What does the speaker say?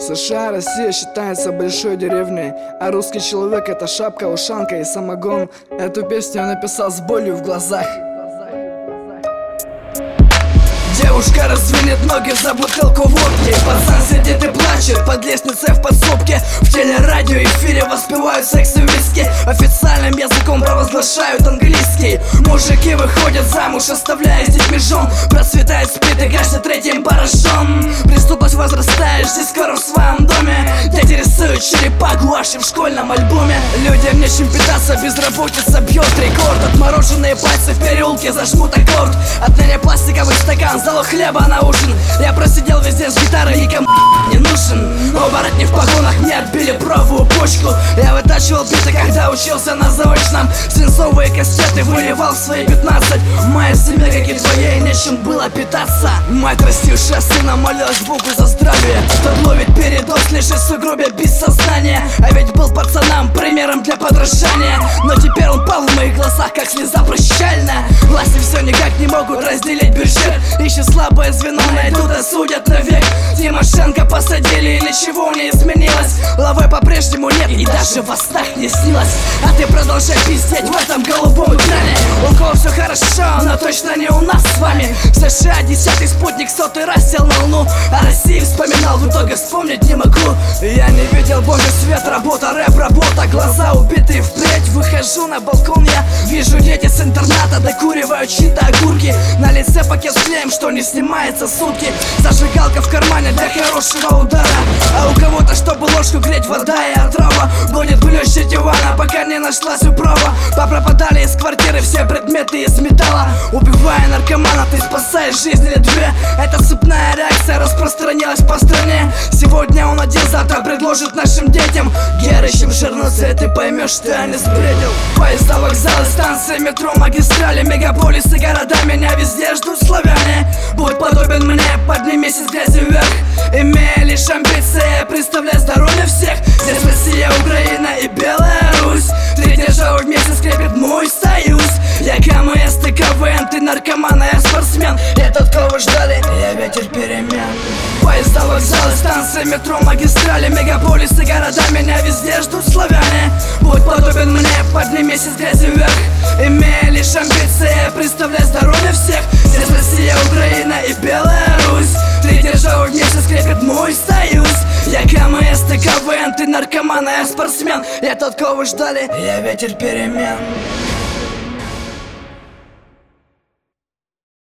В США Россия считается большой деревней, а русский человек — это шапка, ушанка и самогон. Эту песню я написал с болью в глазах. Девушка раздвинет ноги за бутылку водки. Пацан сидит и плачет под лестницей в подсобке. В телерадиоэфире воспевают секс и виски. Официальным языком провозглашают английский. Мужики выходят замуж, оставляя с детьми жен. Процветает спит и гаснет третьим поражен. Преступность возрастает, жди скоро в своем доме. Дети рисуют черепа гуаши в школьном альбоме. Людям нечем питаться, безработица бьет рекорд. Отмороженные пальцы в переулке зажмут аккорд. Отныне пластиковый стакан, залог хлеба на ужин. Я просидел везде с гитарой, никому не нужен. Оборотни в погонах мне отбили правую почку. Я вытачивал биты, когда учился на заочном. Свинцовые кассеты выливал в свои 15. Моя семья, как и твоей, нечем было питаться. Мать, растившая сына, молилась Богу за здравие. Тот ловит передоз, лежит в сугробе без сознания. А ведь был пацанам примером для подражания. Но теперь он пал в моих глазах, как слеза прощальная. Власти все никак не могут разделить бюджет. Ищут слабое звено, найдут и судят навек. Тимошенко посадили, и ничего не изменилось. Лавы по-прежнему нет, и даже во снах не снилось. А ты продолжай пиздеть в этом голубом экране. У кого все хорошо, но точно не у нас с вами. В США 10-й спутник 100-й раз сел на луну. О России вспоминал, в итоге вспомнить не могу. Я не видел божий свет, работа, рэп, работа. Глаза убитые впредь, выхожу на балкон. Я вижу дети с интерната, докуривают чьи-то огурки. На лице пакет с клеем, что не снимается сутки. Зажигалка в кармане для хорошего удара. А у кого-то, чтобы ложку греть, вода и отрава. Будет блещет дивана, пока не нашлась управа. Попропадали из квартиры все предметы из металла. Убивая наркомана, ты спасаешь жизнь или две. Эта цепная реакция распространилась по стране. Сегодня он один, завтра предложит нашим детям. Герыщем ширнуться, и ты поймешь, что я не сбредил. Поезда, вокзалы, станции, метро, магистрали, мегаполисы, города, меня везде ждут славяне. Будь подобен мне, поднимись из грязи вверх. Имея лишь амбиции, представляй здоровье всех. Здесь Россия, Украина и Беларусь. Три державы вместе скрепит мой союз. Я КМС, ты КВН, ты наркоман, а я спортсмен. Я тот, кого ждали, я ветер перемен. Поезда, вокзалы, станции, метро, магистрали, мегаполисы, города, меня везде ждут славяне. Будь подобен мне, поднимись из грязи вверх. Имея лишь амбиции, представляй здоровье всех. Здесь Россия, Украина и Беларусь. Три державы вместе скрепит мой союз. Я КМС, ты КВН, ты наркоман, а я спортсмен. Я тот, кого вы ждали, я ветер перемен.